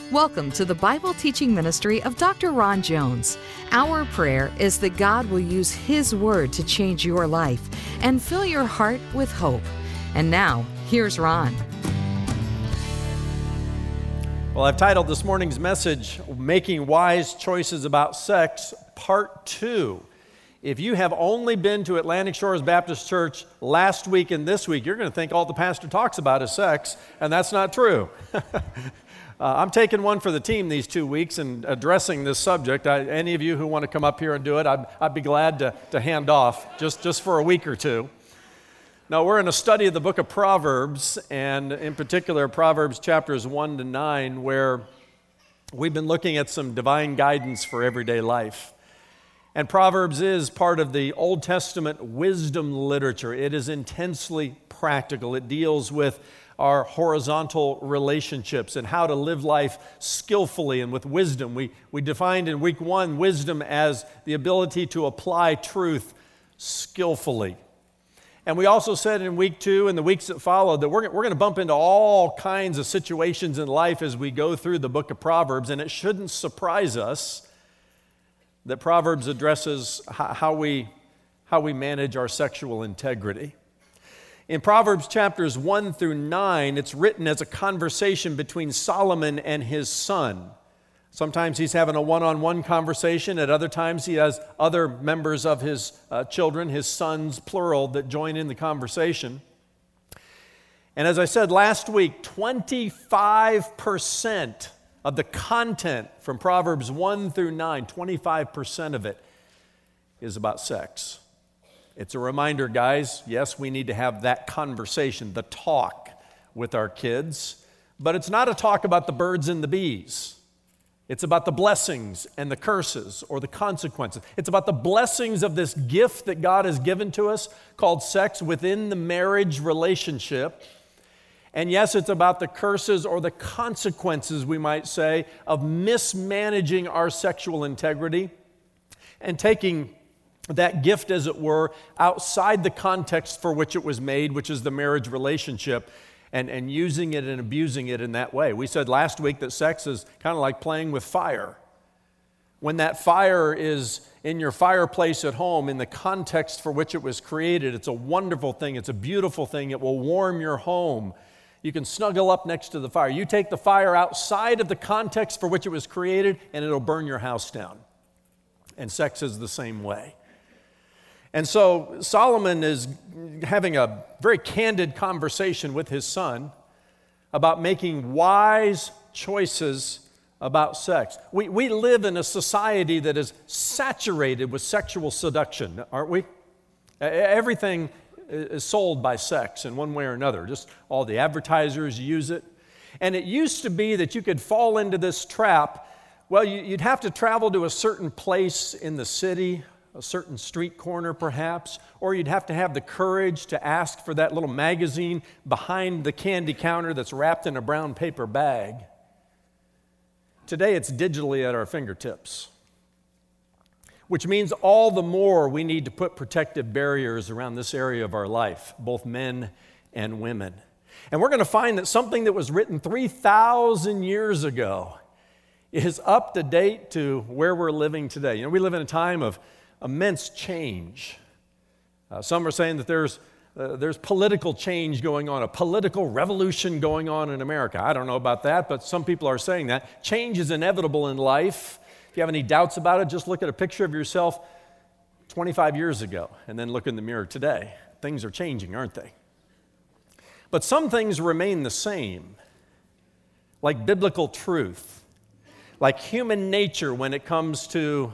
Welcome to the Bible teaching ministry of Dr. Ron Jones. Our prayer is that God will use His Word to change your life and fill your heart with hope. And now, here's Ron. Well, I've titled this morning's message, Making Wise Choices About Sex, Part 2. If you have only been to Atlantic Shores Baptist Church last week and this week, you're going to think all the pastor talks about is sex, and that's not true. I'm taking one for the team these 2 weeks and addressing this subject. Any of you who want to come up here and do it, I'd be glad to hand off just for a week or two. Now, we're in a study of the book of Proverbs, and in particular, Proverbs chapters 1 to 9, where we've been looking at some divine guidance for everyday life. And Proverbs is part of the Old Testament wisdom literature. It is intensely practical. It deals with our horizontal relationships and how to live life skillfully and with wisdom. We defined in week 1 wisdom as the ability to apply truth skillfully. And we also said in week 2 and the weeks that followed that we're going to bump into all kinds of situations in life as we go through the book of Proverbs, and it shouldn't surprise us that Proverbs addresses how we manage our sexual integrity. In Proverbs chapters 1 through 9, it's written as a conversation between Solomon and his son. Sometimes he's having a one-on-one conversation. At other times, he has other members of his children, his sons, plural, that join in the conversation. And as I said last week, 25% of the content from Proverbs 1 through 9, 25% of it is about sex. It's a reminder, guys, yes, we need to have that conversation, the talk with our kids, but it's not a talk about the birds and the bees. It's about the blessings and the curses or the consequences. It's about the blessings of this gift that God has given to us called sex within the marriage relationship. And yes, it's about the curses or the consequences, we might say, of mismanaging our sexual integrity and taking that gift, as it were, outside the context for which it was made, which is the marriage relationship, and using it and abusing it in that way. We said last week that sex is kind of like playing with fire. When that fire is in your fireplace at home, in the context for which it was created, it's a wonderful thing. It's a beautiful thing. It will warm your home. You can snuggle up next to the fire. You take the fire outside of the context for which it was created, and it'll burn your house down. And sex is the same way. And so Solomon is having a very candid conversation with his son about making wise choices about sex. We live in a society that is saturated with sexual seduction, aren't we? Everything is sold by sex in one way or another. Just all the advertisers use it. And it used to be that you could fall into this trap. Well, you'd have to travel to a certain place in the city, a certain street corner perhaps, or you'd have to have the courage to ask for that little magazine behind the candy counter that's wrapped in a brown paper bag. Today it's digitally at our fingertips, which means all the more we need to put protective barriers around this area of our life, both men and women. And we're going to find that something that was written 3,000 years ago is up to date to where we're living today. You know, we live in a time of immense change. Some are saying that there's political change going on, a political revolution going on in America. I don't know about that, but some people are saying that. Change is inevitable in life. If you have any doubts about it, just look at a picture of yourself 25 years ago and then look in the mirror today. Things are changing, aren't they? But some things remain the same, like biblical truth, like human nature when it comes to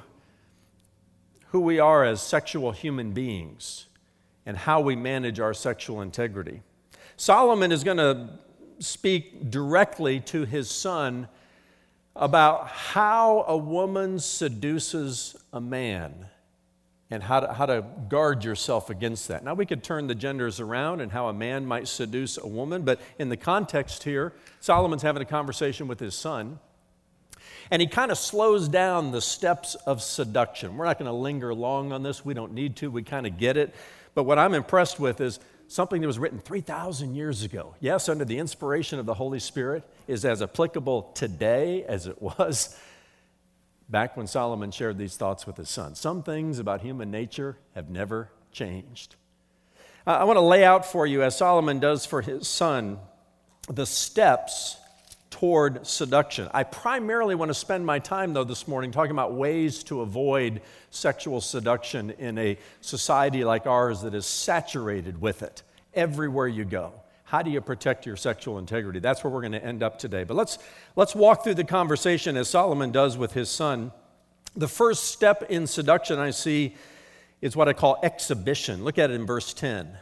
who we are as sexual human beings and how we manage our sexual integrity. Solomon is going to speak directly to his son about how a woman seduces a man and how to guard yourself against that. Now, we could turn the genders around and how a man might seduce a woman, but in the context here, Solomon's having a conversation with his son. And he kind of slows down the steps of seduction. We're not going to linger long on this. We don't need to. We kind of get it. But what I'm impressed with is something that was written 3,000 years ago, yes, under the inspiration of the Holy Spirit, is as applicable today as it was back when Solomon shared these thoughts with his son. Some things about human nature have never changed. I want to lay out for you, as Solomon does for his son, the steps toward seduction. I primarily want to spend my time, though, this morning talking about ways to avoid sexual seduction in a society like ours that is saturated with it everywhere you go. How do you protect your sexual integrity? That's where we're going to end up today. But let's walk through the conversation as Solomon does with his son. The first step in seduction I see is what I call exhibition. Look at it in verse 10.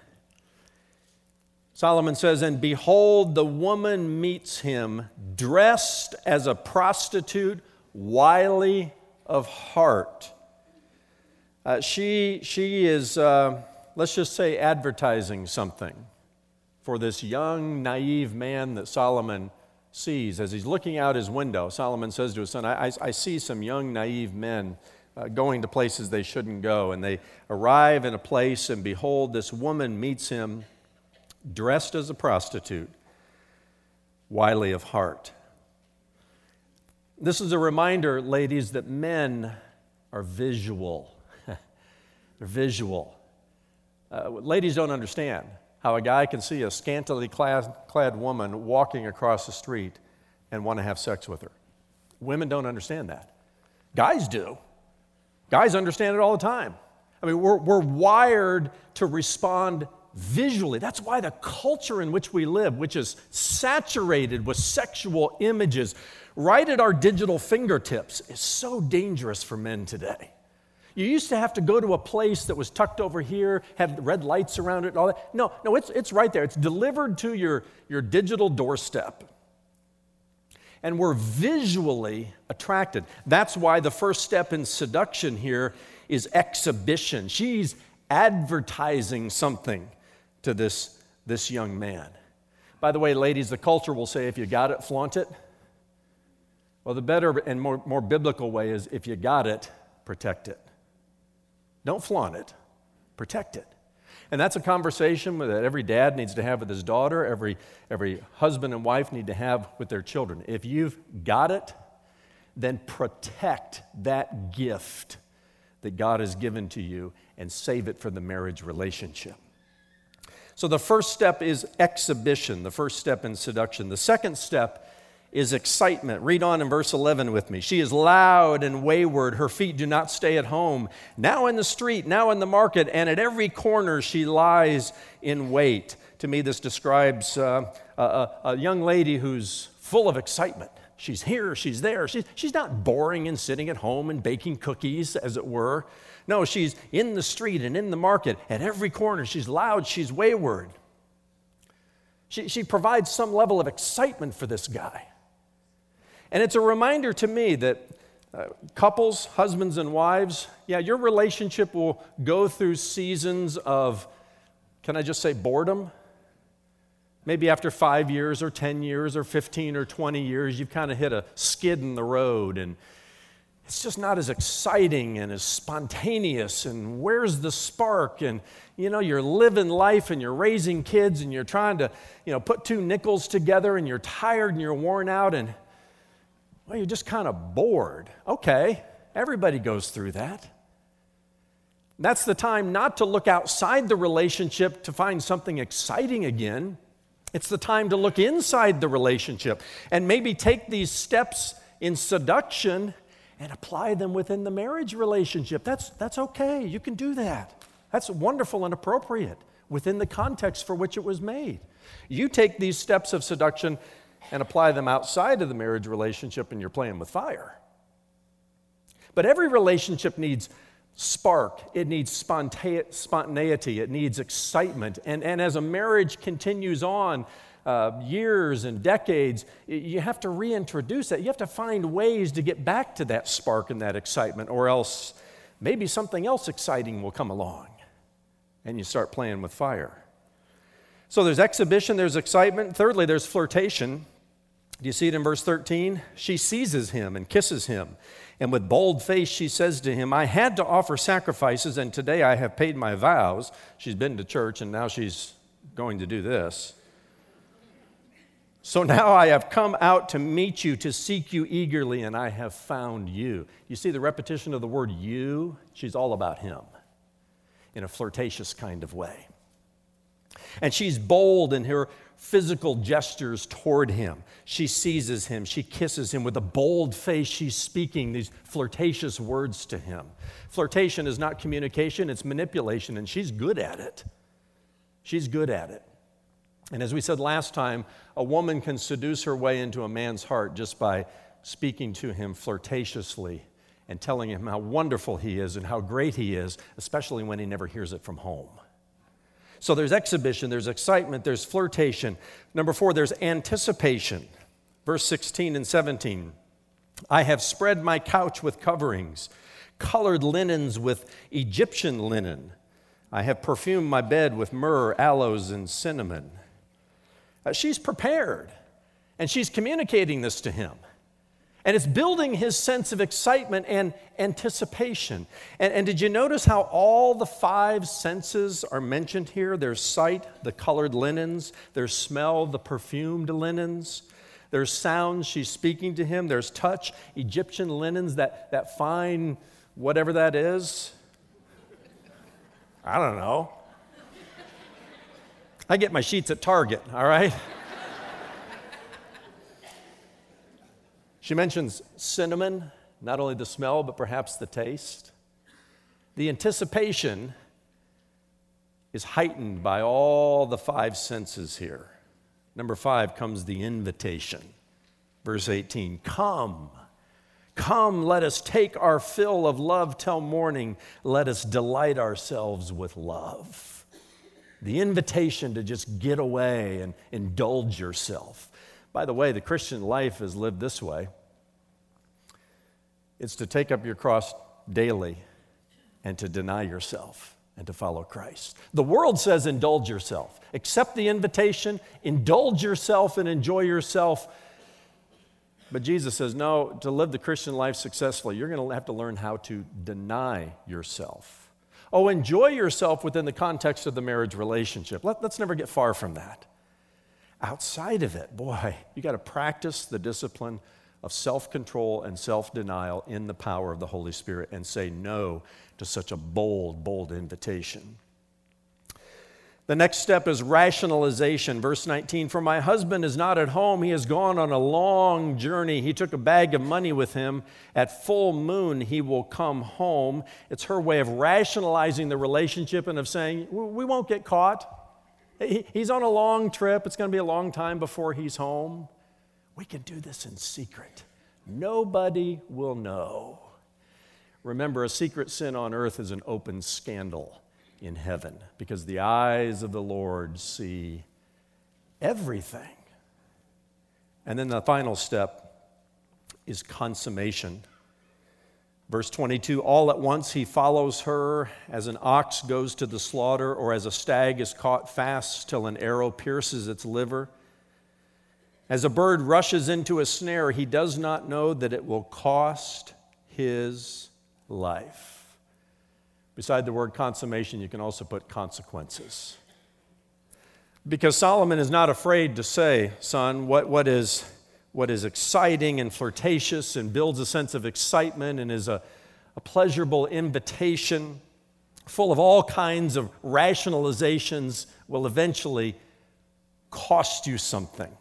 Solomon says, "And behold, the woman meets him dressed as a prostitute, wily of heart." She is, let's just say, advertising something for this young, naive man that Solomon sees. As he's looking out his window, Solomon says to his son, I see some young, naive men going to places they shouldn't go. And they arrive in a place, and behold, this woman meets him dressed as a prostitute, wily of heart. This is a reminder, ladies, that men are visual. They're visual. Ladies don't understand how a guy can see a scantily clad woman walking across the street and want to have sex with her. Women don't understand that. Guys do. Guys understand it all the time. I mean, we're wired to respond visually. That's why the culture in which we live, which is saturated with sexual images right at our digital fingertips, is so dangerous for men today. You used to have to go to a place that was tucked over here, had red lights around it and all that. No, it's right there. It's delivered to your digital doorstep. And we're visually attracted. That's why the first step in seduction here is exhibition. She's advertising something to this young man. By the way, ladies, the culture will say, if you got it, flaunt it. Well, the better and more biblical way is, if you got it, protect it. Don't flaunt it, protect it. And that's a conversation that every dad needs to have with his daughter, every husband and wife need to have with their children. If you've got it, then protect that gift that God has given to you and save it for the marriage relationship. So the first step is exhibition, the first step in seduction. The second step is excitement. Read on in verse 11 with me. "She is loud and wayward. Her feet do not stay at home. Now in the street, now in the market, and at every corner she lies in wait." To me, this describes a young lady who's full of excitement. She's here, she's there. She's not boring and sitting at home and baking cookies, as it were. No, she's in the street and in the market. At every corner, she's loud, she's wayward. She provides some level of excitement for this guy. And it's a reminder to me that couples, husbands and wives, your relationship will go through seasons of, can I just say, boredom? Maybe after 5 years or 10 years or 15 or 20 years, you've kind of hit a skid in the road, and it's just not as exciting and as spontaneous, and where's the spark? And, you're living life and you're raising kids and you're trying to, put two nickels together, and you're tired and you're worn out, and, well, you're just kind of bored. Okay, everybody goes through that. That's the time not to look outside the relationship to find something exciting again. It's the time to look inside the relationship and maybe take these steps in seduction and apply them within the marriage relationship. That's okay. You can do that. That's wonderful and appropriate within the context for which it was made. You take these steps of seduction and apply them outside of the marriage relationship, and you're playing with fire. But every relationship needs spark, it needs spontaneity, it needs excitement. And as a marriage continues on, years and decades, you have to reintroduce that. You have to find ways to get back to that spark and that excitement, or else maybe something else exciting will come along and you start playing with fire. So there's exhibition, there's excitement. Thirdly, there's flirtation. Do you see it in verse 13? She seizes him and kisses him. And with bold face, she says to him, I had to offer sacrifices, and today I have paid my vows. She's been to church, and now she's going to do this. So now I have come out to meet you, to seek you eagerly, and I have found you. You see the repetition of the word you? She's all about him in a flirtatious kind of way. And she's bold in her physical gestures toward him. She seizes him. She kisses him. With a bold face, she's speaking these flirtatious words to him. Flirtation is not communication, it's manipulation, and she's good at it. She's good at it. And as we said last time, a woman can seduce her way into a man's heart just by speaking to him flirtatiously and telling him how wonderful he is and how great he is, especially when he never hears it from home. So there's exhibition, there's excitement, there's flirtation. Number 4, there's anticipation. Verse 16 and 17. I have spread my couch with coverings, colored linens with Egyptian linen. I have perfumed my bed with myrrh, aloes, and cinnamon. She's prepared, and she's communicating this to him. And it's building his sense of excitement and anticipation. And did you notice how all the 5 senses are mentioned here? There's sight, the colored linens. There's smell, the perfumed linens. There's sound, she's speaking to him. There's touch, Egyptian linens, that fine whatever that is. I don't know. I get my sheets at Target, all right? She mentions cinnamon, not only the smell, but perhaps the taste. The anticipation is heightened by all the 5 senses here. Number 5 comes the invitation. Verse 18, come, let us take our fill of love till morning. Let us delight ourselves with love. The invitation to just get away and indulge yourself. By the way, the Christian life is lived this way. It's to take up your cross daily and to deny yourself and to follow Christ. The world says indulge yourself. Accept the invitation, indulge yourself and enjoy yourself. But Jesus says, no, to live the Christian life successfully, you're going to have to learn how to deny yourself. Oh, enjoy yourself within the context of the marriage relationship. Let's never get far from that. Outside of it, boy, you got to practice the discipline of self-control and self-denial in the power of the Holy Spirit and say no to such a bold invitation. The next step is rationalization. Verse 19, for my husband is not at home. He has gone on a long journey. He took a bag of money with him. At full moon, he will come home. It's her way of rationalizing the relationship and of saying, we won't get caught. He's on a long trip. It's going to be a long time before he's home. We can do this in secret. Nobody will know. Remember, a secret sin on earth is an open scandal in heaven, because the eyes of the Lord see everything. And then the final step is consummation. Verse 22, all at once he follows her as an ox goes to the slaughter, or as a stag is caught fast till an arrow pierces its liver. As a bird rushes into a snare, he does not know that it will cost his life. Beside the word consummation, you can also put consequences. Because Solomon is not afraid to say, son, what is exciting and flirtatious and builds a sense of excitement and is a pleasurable invitation, full of all kinds of rationalizations, will eventually cost you something.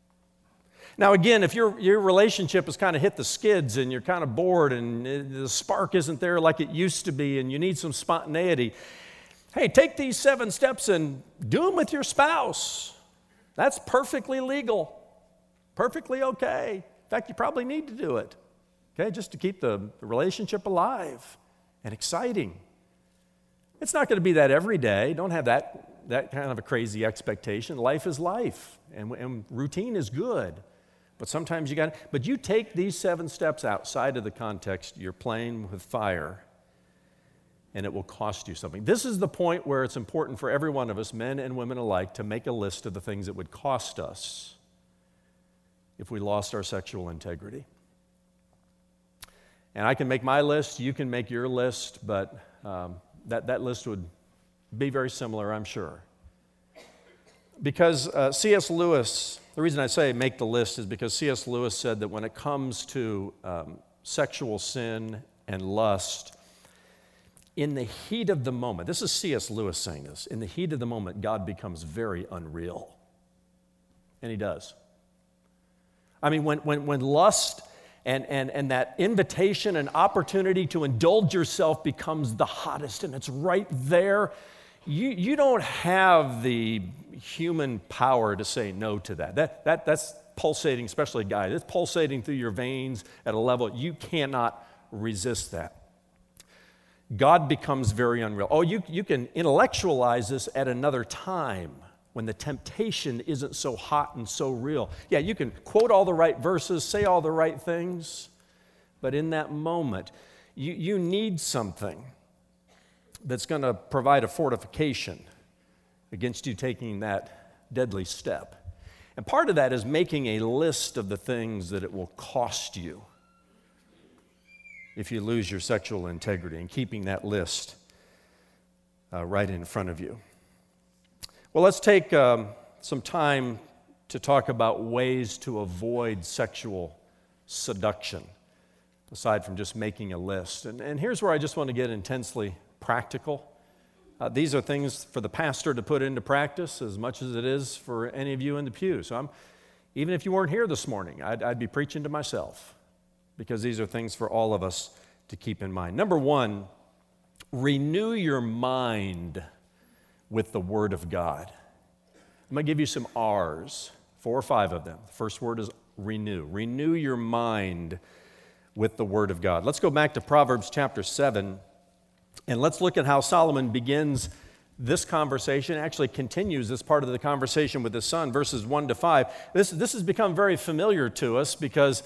Now again, if your relationship has kind of hit the skids and you're kind of bored and the spark isn't there like it used to be and you need some spontaneity, hey, take these 7 steps and do them with your spouse. That's perfectly legal, perfectly okay. In fact, you probably need to do it, okay, just to keep the relationship alive and exciting. It's not going to be that every day. Don't have that kind of a crazy expectation. Life is life, and routine is good. But sometimes but you take these 7 steps outside of the context, you're playing with fire, and it will cost you something. This is the point where it's important for every one of us, men and women alike, to make a list of the things it would cost us if we lost our sexual integrity. And I can make my list, you can make your list, but that list would be very similar, I'm sure. Because C.S. Lewis, the reason I say make the list is because C.S. Lewis said that when it comes to sexual sin and lust, in the heat of the moment, this is C.S. Lewis saying this, in the heat of the moment, God becomes very unreal. And he does. I mean, when lust and that invitation and opportunity to indulge yourself becomes the hottest and it's right there, you don't have the human power to say no to that. That's pulsating, especially guys. It's pulsating through your veins at a level you cannot resist that. God becomes very unreal. Oh, you can intellectualize this at another time when the temptation isn't so hot and so real. Yeah, you can quote all the right verses, say all the right things, but in that moment, you need something that's going to provide a fortification against you taking that deadly step. And part of that is making a list of the things that it will cost you if you lose your sexual integrity, and keeping that list right in front of you. Well, let's take some time to talk about ways to avoid sexual seduction, aside from just making a list. And here's where I just want to get intensely practical. These are things for the pastor to put into practice as much as it is for any of you in the pew. So even if you weren't here this morning, I'd be preaching to myself, because these are things for all of us to keep in mind. Number one, renew your mind with the Word of God. I'm going to give you some R's, 4 or 5 of them. The first word is renew. Renew your mind with the Word of God. Let's go back to Proverbs chapter 7, and let's look at how Solomon begins this conversation, actually continues this part of the conversation with his son, verses 1 to 5. This has become very familiar to us because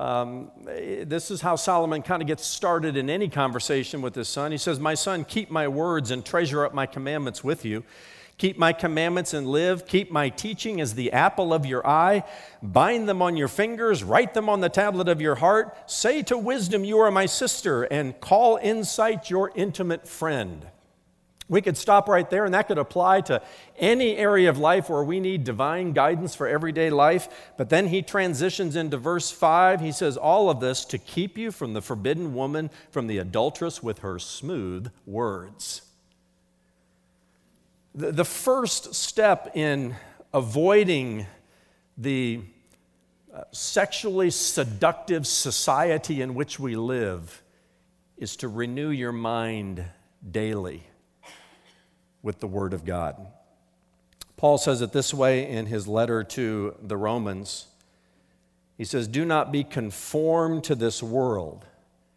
this is how Solomon kind of gets started in any conversation with his son. He says, "My son, keep my words and treasure up my commandments with you. Keep my commandments and live. Keep my teaching as the apple of your eye. Bind them on your fingers. Write them on the tablet of your heart. Say to wisdom, you are my sister, and call insight your intimate friend." We could stop right there, and that could apply to any area of life where we need divine guidance for everyday life. But then he transitions into verse 5. He says, all of this to keep you from the forbidden woman, from the adulteress with her smooth words. The first step in avoiding the sexually seductive society in which we live is to renew your mind daily with the Word of God. Paul says it this way in his letter to the Romans. He says, "Do not be conformed to this world,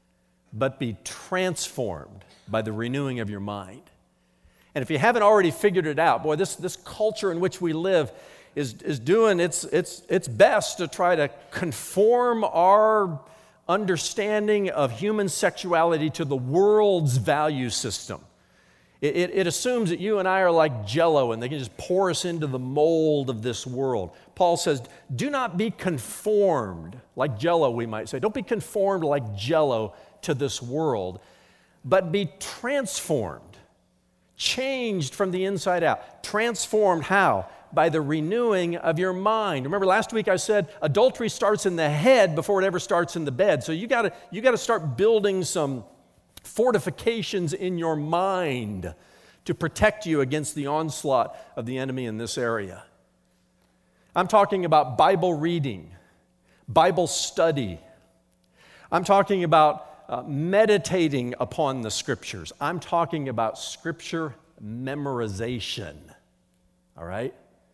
but be transformed by the renewing of your mind." And if you haven't already figured it out, boy, this culture in which we live is doing its best to try to conform our understanding of human sexuality to the world's value system. It assumes that you and I are like Jell-O, and they can just pour us into the mold of this world. Paul says, do not be conformed, like Jell-O we might say. Don't be conformed like Jell-O to this world, but be transformed, changed from the inside out. Transformed how? By the renewing of your mind. Remember last week I said adultery starts in the head before it ever starts in the bed. So you got to start building some fortifications in your mind to protect you against the onslaught of the enemy in this area. I'm talking about Bible reading, Bible study. I'm talking about meditating upon the Scriptures. I'm talking about Scripture memorization, all right?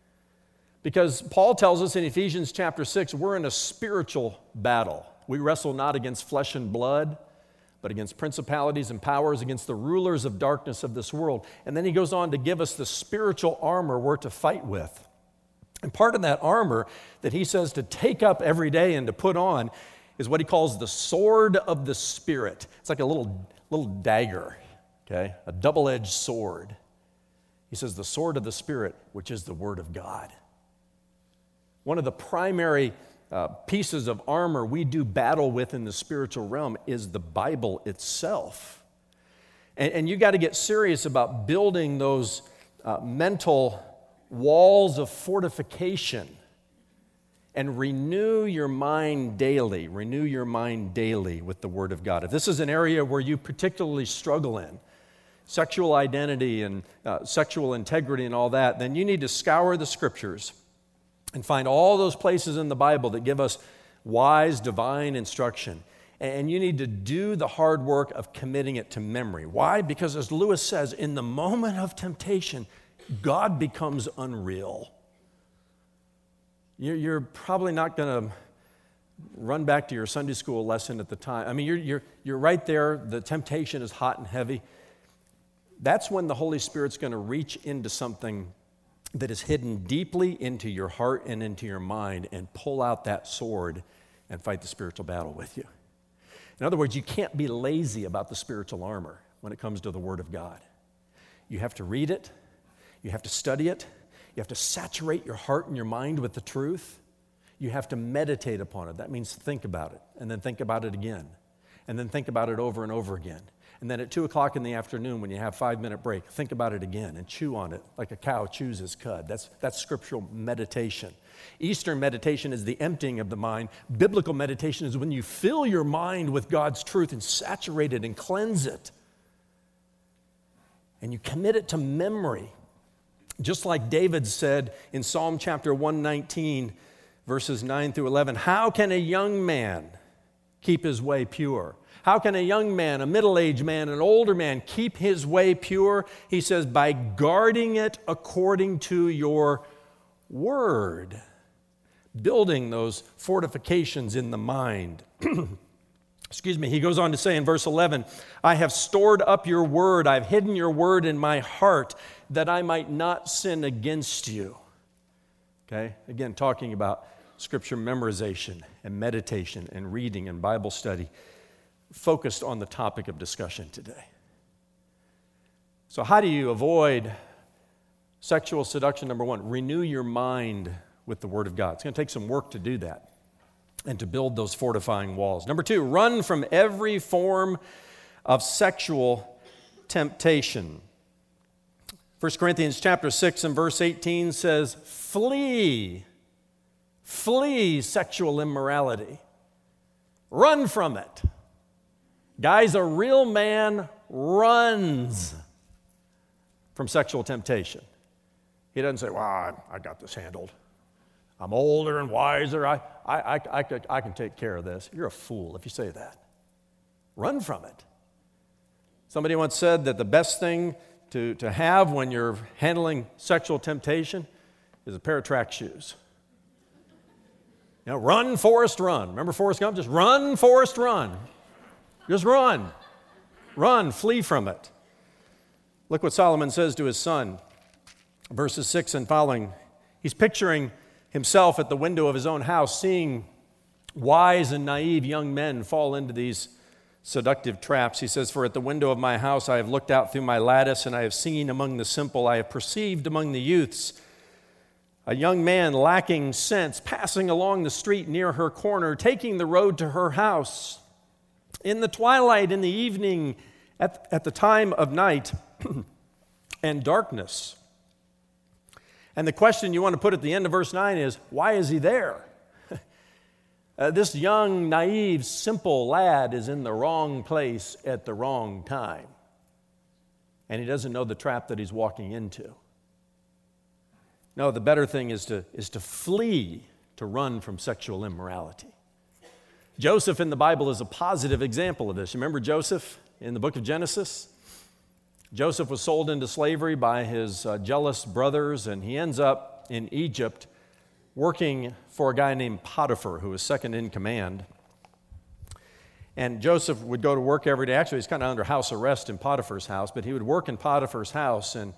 Because Paul tells us in Ephesians chapter 6, we're in a spiritual battle. We wrestle not against flesh and blood, but against principalities and powers, against the rulers of darkness of this world. And then he goes on to give us the spiritual armor we're to fight with. And part of that armor that he says to take up every day and to put on is what he calls the sword of the Spirit. It's like a little dagger, okay? A double-edged sword. He says the sword of the Spirit, which is the Word of God. One of the primary pieces of armor we do battle with in the spiritual realm is the Bible itself. And you got to get serious about building those mental walls of fortification and renew your mind daily. Renew your mind daily with the Word of God. If this is an area where you particularly struggle in, sexual identity and sexual integrity and all that, then you need to scour the Scriptures and find all those places in the Bible that give us wise, divine instruction. And you need to do the hard work of committing it to memory. Why? Because as Lewis says, in the moment of temptation, God becomes unreal. You're probably not going to run back to your Sunday school lesson at the time. I mean, you're right there. The temptation is hot and heavy. That's when the Holy Spirit's going to reach into something that is hidden deeply into your heart and into your mind and pull out that sword and fight the spiritual battle with you. In other words, you can't be lazy about the spiritual armor when it comes to the Word of God. You have to read it. You have to study it. You have to saturate your heart and your mind with the truth. You have to meditate upon it. That means think about it, and then think about it again, and then think about it over and over again. And then at 2 o'clock in the afternoon, when you have a 5-minute break, think about it again and chew on it like a cow chews its cud. That's scriptural meditation. Eastern meditation is the emptying of the mind. Biblical meditation is when you fill your mind with God's truth and saturate it and cleanse it. And you commit it to memory. Just like David said in Psalm chapter 119, verses 9 through 11, how can a young man keep his way pure? How can a young man, a middle-aged man, an older man keep his way pure? He says, by guarding it according to your word. Building those fortifications in the mind. Excuse me. He goes on to say in verse 11, I have stored up your word. I've hidden your word in my heart that I might not sin against you. Okay? Again, talking about scripture memorization and meditation and reading and Bible study, focused on the topic of discussion today. So how do you avoid sexual seduction? Number one, renew your mind with the Word of God. It's going to take some work to do that and to build those fortifying walls. Number two, run from every form of sexual temptation. 1 Corinthians chapter 6 and verse 18 says, flee sexual immorality. Run from it. Guys, a real man runs from sexual temptation. He doesn't say, well, I got this handled. I'm older and wiser. I can take care of this. You're a fool if you say that. Run from it. Somebody once said that the best thing to have when you're handling sexual temptation is a pair of track shoes. You know, run, Forrest, run. Remember Forrest Gump? Just run, Forrest, run. Just run. Run, flee from it. Look what Solomon says to his son, verses 6 and following. He's picturing himself at the window of his own house, seeing wise and naive young men fall into these seductive traps. He says, for at the window of my house I have looked out through my lattice, and I have seen among the simple, I have perceived among the youths, a young man lacking sense, passing along the street near her corner, taking the road to her house. In the twilight, in the evening, at the time of night and darkness. And the question you want to put at the end of verse 9 is, why is he there? This young, naive, simple lad is in the wrong place at the wrong time. And he doesn't know the trap that he's walking into. No, the better thing is to flee, to run from sexual immorality. Joseph in the Bible is a positive example of this. You remember Joseph in the book of Genesis? Joseph was sold into slavery by his jealous brothers, and he ends up in Egypt working for a guy named Potiphar, who was second in command. And Joseph would go to work every day. Actually, he's kind of under house arrest in Potiphar's house, but he would work in Potiphar's house, and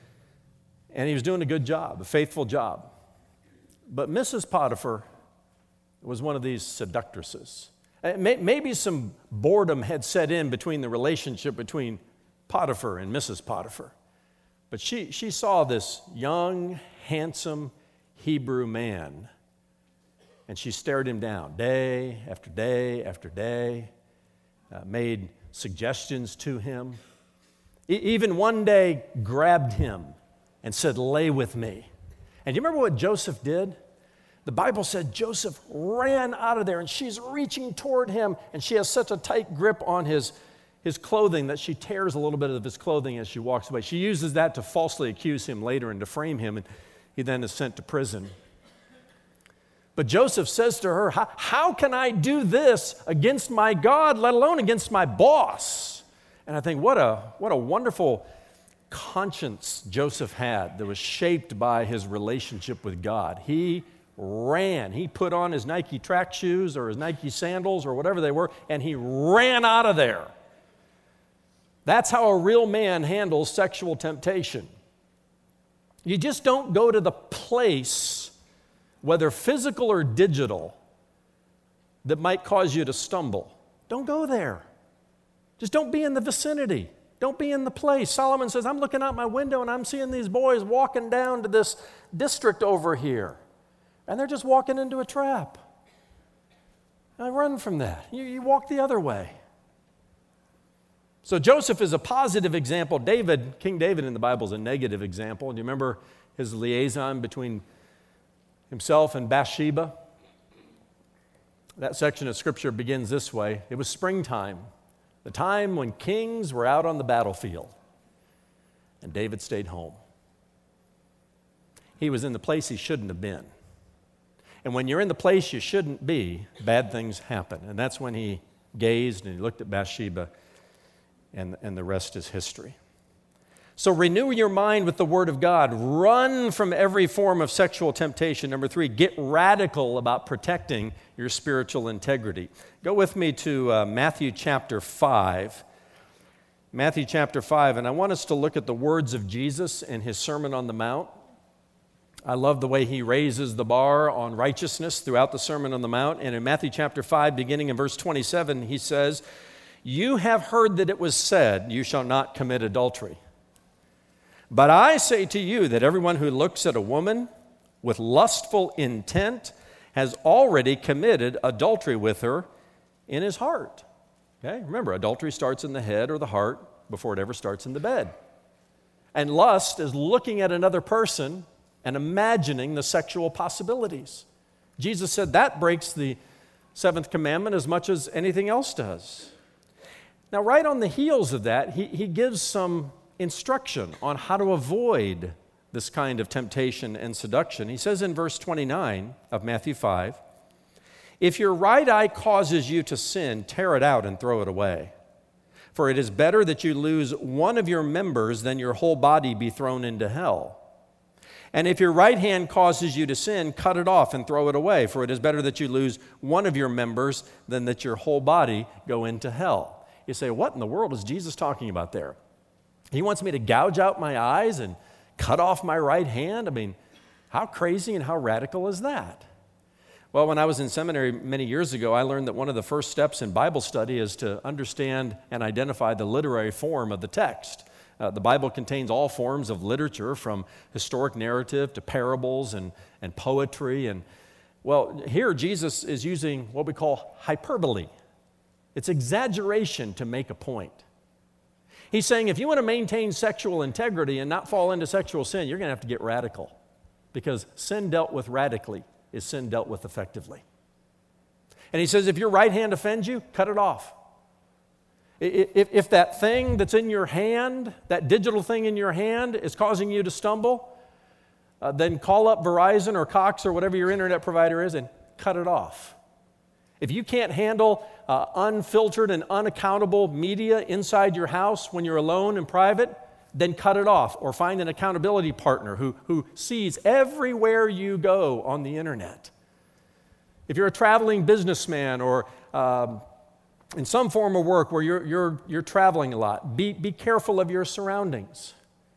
he was doing a good job, a faithful job. But Mrs. Potiphar was one of these seductresses. Maybe some boredom had set in between the relationship between Potiphar and Mrs. Potiphar. But she saw this young, handsome Hebrew man, and she stared him down day after day after day, made suggestions to him, even one day grabbed him and said, lay with me. And you remember what Joseph did? The Bible said Joseph ran out of there, and she's reaching toward him, and she has such a tight grip on his clothing that she tears a little bit of his clothing as she walks away. She uses that to falsely accuse him later and to frame him, and he then is sent to prison. But Joseph says to her, how can I do this against my God, let alone against my boss? And I think what a wonderful conscience Joseph had that was shaped by his relationship with God. He ran. He put on his Nike track shoes or his Nike sandals or whatever they were, and he ran out of there. That's how a real man handles sexual temptation. You just don't go to the place, whether physical or digital, that might cause you to stumble. Don't go there. Just don't be in the vicinity. Don't be in the place. Solomon says, I'm looking out my window and I'm seeing these boys walking down to this district over here. And they're just walking into a trap. I run from that. You walk the other way. So Joseph is a positive example. King David in the Bible is a negative example. Do you remember his liaison between himself and Bathsheba? That section of Scripture begins this way. It was springtime, the time when kings were out on the battlefield, and David stayed home. He was in the place he shouldn't have been. And when you're in the place you shouldn't be, bad things happen. And that's when he gazed and he looked at Bathsheba, and the rest is history. So renew your mind with the Word of God. Run from every form of sexual temptation. Number 3, get radical about protecting your spiritual integrity. Go with me to Matthew chapter 5. Matthew chapter 5, and I want us to look at the words of Jesus in his Sermon on the Mount. I love the way he raises the bar on righteousness throughout the Sermon on the Mount. And in Matthew chapter 5, beginning in verse 27, he says, "You have heard that it was said, 'You shall not commit adultery.' But I say to you that everyone who looks at a woman with lustful intent has already committed adultery with her in his heart." Okay? Remember, adultery starts in the head or the heart before it ever starts in the bed. And lust is looking at another person and imagining the sexual possibilities. Jesus said that breaks the 7th commandment as much as anything else does. Now, right on the heels of that, he gives some instruction on how to avoid this kind of temptation and seduction. He says in verse 29 of Matthew 5, "If your right eye causes you to sin, tear it out and throw it away. For it is better that you lose one of your members than your whole body be thrown into hell. And if your right hand causes you to sin, cut it off and throw it away. For it is better that you lose one of your members than that your whole body go into hell." You say, what in the world is Jesus talking about there? He wants me to gouge out my eyes and cut off my right hand? I mean, how crazy and how radical is that? Well, when I was in seminary many years ago, I learned that one of the first steps in Bible study is to understand and identify the literary form of the text. The Bible contains all forms of literature, from historic narrative to parables and poetry. And, well, here Jesus is using what we call hyperbole. It's exaggeration to make a point. He's saying if you want to maintain sexual integrity and not fall into sexual sin, you're going to have to get radical, because sin dealt with radically is sin dealt with effectively. And he says if your right hand offends you, cut it off. If that thing that's in your hand, that digital thing in your hand, is causing you to stumble, then call up Verizon or Cox or whatever your internet provider is and cut it off. If you can't handle unfiltered and unaccountable media inside your house when you're alone and private, then cut it off, or find an accountability partner who sees everywhere you go on the internet. If you're a traveling businessman or in some form of work where you're traveling a lot, be careful of your surroundings.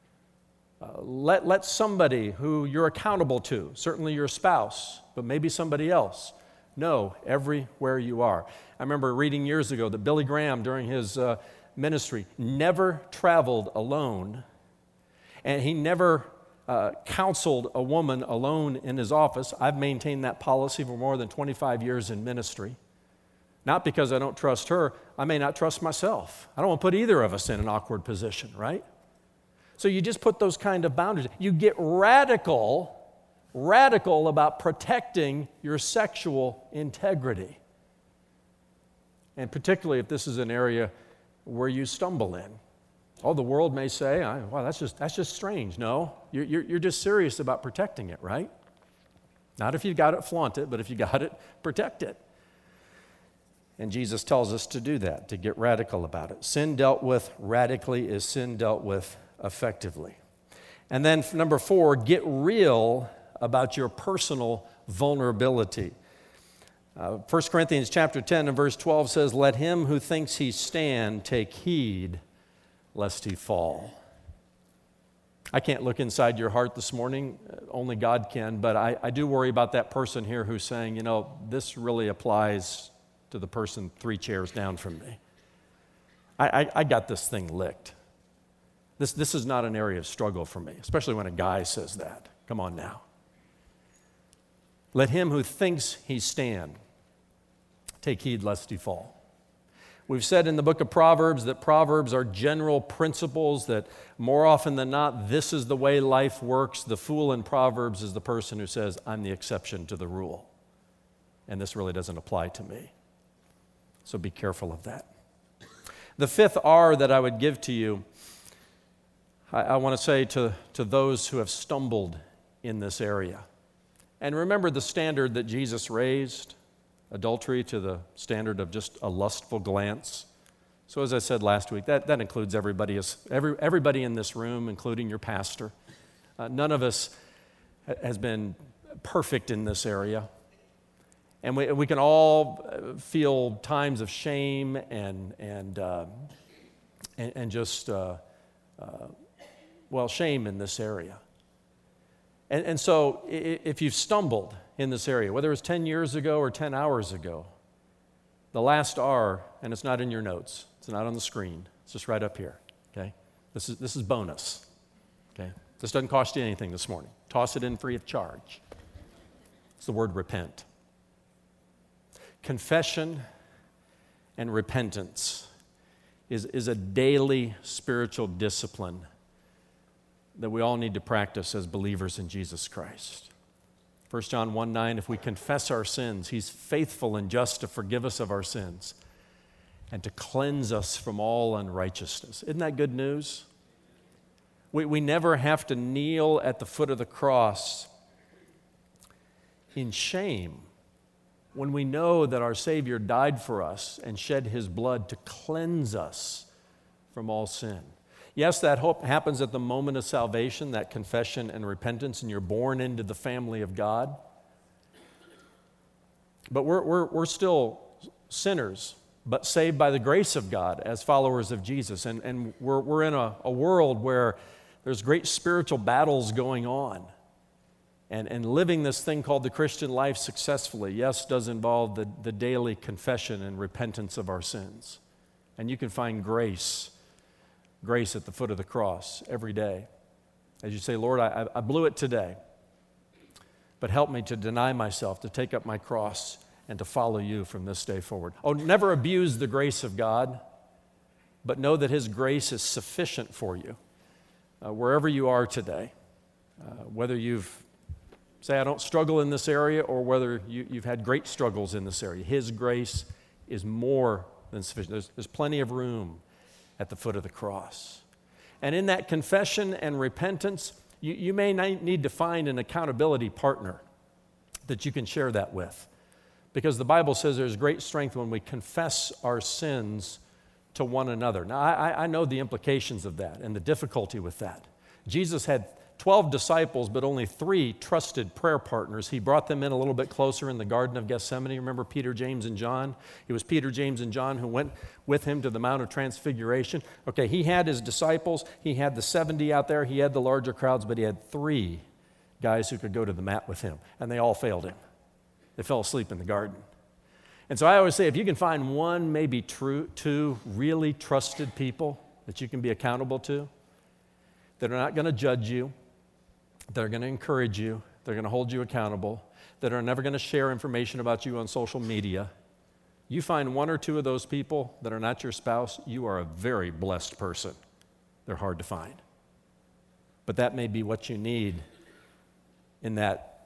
Let somebody who you're accountable to, certainly your spouse, but maybe somebody else, know everywhere you are. I remember reading years ago that Billy Graham, during his ministry, never traveled alone, and he never counseled a woman alone in his office. I've maintained that policy for more than 25 years in ministry. Not because I don't trust her, I may not trust myself. I don't want to put either of us in an awkward position, right? So you just put those kind of boundaries. You get radical radical about protecting your sexual integrity. And particularly if this is an area where you stumble in. Oh, the world may say, wow, that's just strange. No, you're just serious about protecting it, right? Not if you got it, flaunt it, but if you got it, protect it. And Jesus tells us to do that, to get radical about it. Sin dealt with radically is sin dealt with effectively. And then number 4, get real about your personal vulnerability. 1 Corinthians chapter 10 and verse 12 says, let him who thinks he stand take heed lest he fall. I can't look inside your heart this morning, only God can, but I do worry about that person here who's saying, this really applies to the person 3 chairs down from me. I got this thing licked. This is not an area of struggle for me, especially when a guy says that. Come on now. Let him who thinks he stand take heed lest he fall. We've said in the book of Proverbs that Proverbs are general principles that more often than not, this is the way life works. The fool in Proverbs is the person who says, I'm the exception to the rule. And this really doesn't apply to me. So be careful of that. The 5th R that I would give to you, I want to say to those who have stumbled in this area. And remember the standard that Jesus raised, adultery to the standard of just a lustful glance. So as I said last week, that includes everybody in this room, including your pastor. None of us has been perfect in this area. And we can all feel times of shame and just shame in this area. And so if you've stumbled in this area, whether it's 10 years ago or 10 hours ago, the last R, and it's not in your notes, it's not on the screen, it's just right up here, okay? This is bonus, okay? This doesn't cost you anything this morning. Toss it in free of charge. It's the word repent. Confession and repentance is a daily spiritual discipline that we all need to practice as believers in Jesus Christ. 1 John 1:9, if we confess our sins, he's faithful and just to forgive us of our sins and to cleanse us from all unrighteousness. Isn't that good news? We never have to kneel at the foot of the cross in shame when we know that our Savior died for us and shed his blood to cleanse us from all sin. Yes, that hope happens at the moment of salvation, that confession and repentance, and you're born into the family of God. But we're still sinners, but saved by the grace of God as followers of Jesus. And we're in a world where there's great spiritual battles going on. And living this thing called the Christian life successfully, yes, does involve the daily confession and repentance of our sins. And you can find grace at the foot of the cross every day. As you say, Lord, I blew it today, but help me to deny myself, to take up my cross, and to follow you from this day forward. Oh, never abuse the grace of God, but know that his grace is sufficient for you. Wherever you are today, whether say I don't struggle in this area, or whether you've had great struggles in this area, his grace is more than sufficient. There's plenty of room at the foot of the cross. And in that confession and repentance, you may need to find an accountability partner that you can share that with. Because the Bible says there's great strength when we confess our sins to one another. Now, I know the implications of that and the difficulty with that. Jesus had 12 disciples, but only 3 trusted prayer partners. He brought them in a little bit closer in the Garden of Gethsemane. Remember Peter, James, and John? It was Peter, James, and John who went with him to the Mount of Transfiguration. Okay, he had his disciples. He had the 70 out there. He had the larger crowds, but he had 3 guys who could go to the mat with him, and they all failed him. They fell asleep in the garden. And so I always say, if you can find 1, maybe 2 really trusted people that you can be accountable to, that are not going to judge you, that are going to encourage you, they're going to hold you accountable, that are never going to share information about you on social media. You find 1 or 2 of those people that are not your spouse, you are a very blessed person. They're hard to find. But that may be what you need in that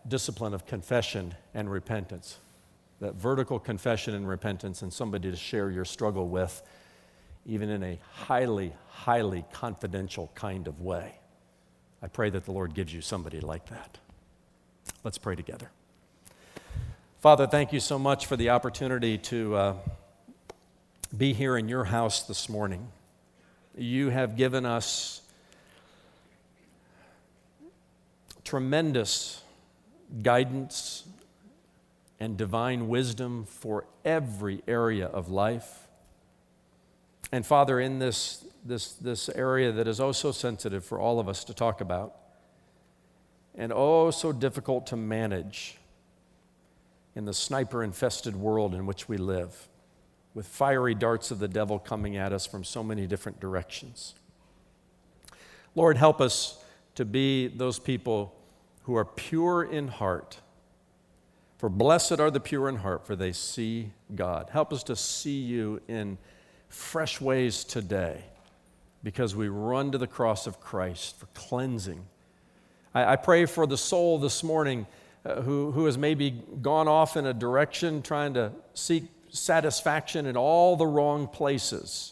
discipline of confession and repentance, that vertical confession and repentance, and somebody to share your struggle with, even in a highly, highly confidential kind of way. I pray that the Lord gives you somebody like that. Let's pray together. Father, thank you so much for the opportunity to be here in your house this morning. You have given us tremendous guidance and divine wisdom for every area of life. And Father, in this area that is oh so sensitive for all of us to talk about, and oh so difficult to manage in the sniper-infested world in which we live, with fiery darts of the devil coming at us from so many different directions. Lord, help us to be those people who are pure in heart. For blessed are the pure in heart, for they see God. Help us to see you in fresh ways today, because we run to the cross of Christ for cleansing. I pray for the soul this morning who has maybe gone off in a direction trying to seek satisfaction in all the wrong places.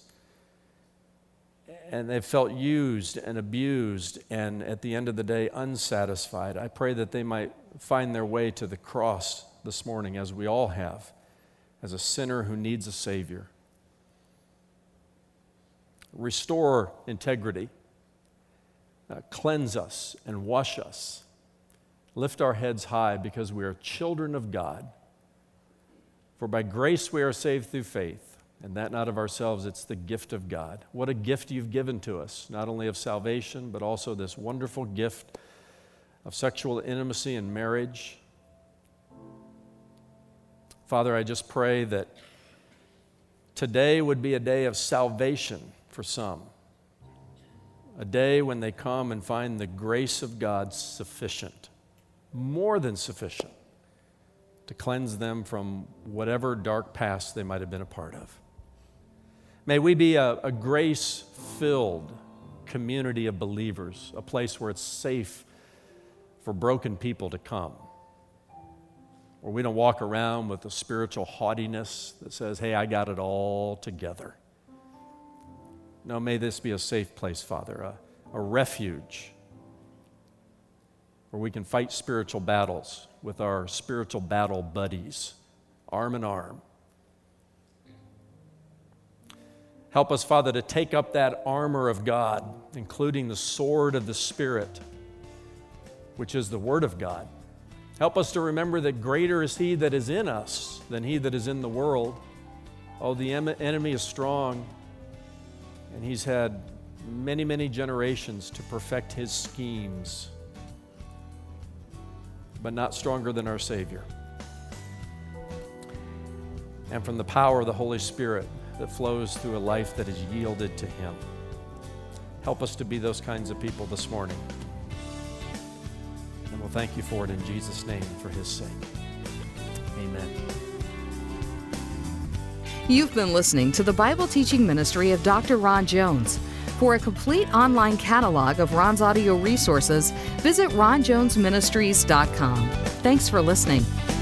And they've felt used and abused and at the end of the day unsatisfied. I pray that they might find their way to the cross this morning, as we all have, as a sinner who needs a Savior. Restore integrity. Cleanse us and wash us. Lift our heads high, because we are children of God. For by grace we are saved through faith, and that not of ourselves, it's the gift of God. What a gift you've given to us, not only of salvation, but also this wonderful gift of sexual intimacy and marriage. Father, I just pray that today would be a day of salvation for some. A day when they come and find the grace of God sufficient, more than sufficient, to cleanse them from whatever dark past they might have been a part of. May we be a grace-filled community of believers, a place where it's safe for broken people to come, where we don't walk around with a spiritual haughtiness that says, hey, I got it all together. No, may this be a safe place, Father, a refuge where we can fight spiritual battles with our spiritual battle buddies, arm in arm. Help us, Father, to take up that armor of God, including the sword of the Spirit, which is the Word of God. Help us to remember that greater is He that is in us than he that is in the world. Oh, the enemy is strong, and he's had many, many generations to perfect his schemes, but not stronger than our Savior. And from the power of the Holy Spirit that flows through a life that is yielded to Him. Help us to be those kinds of people this morning. And we'll thank you for it in Jesus' name, for His sake. Amen. You've been listening to the Bible teaching ministry of Dr. Ron Jones. For a complete online catalog of Ron's audio resources, visit ronjonesministries.com. Thanks for listening.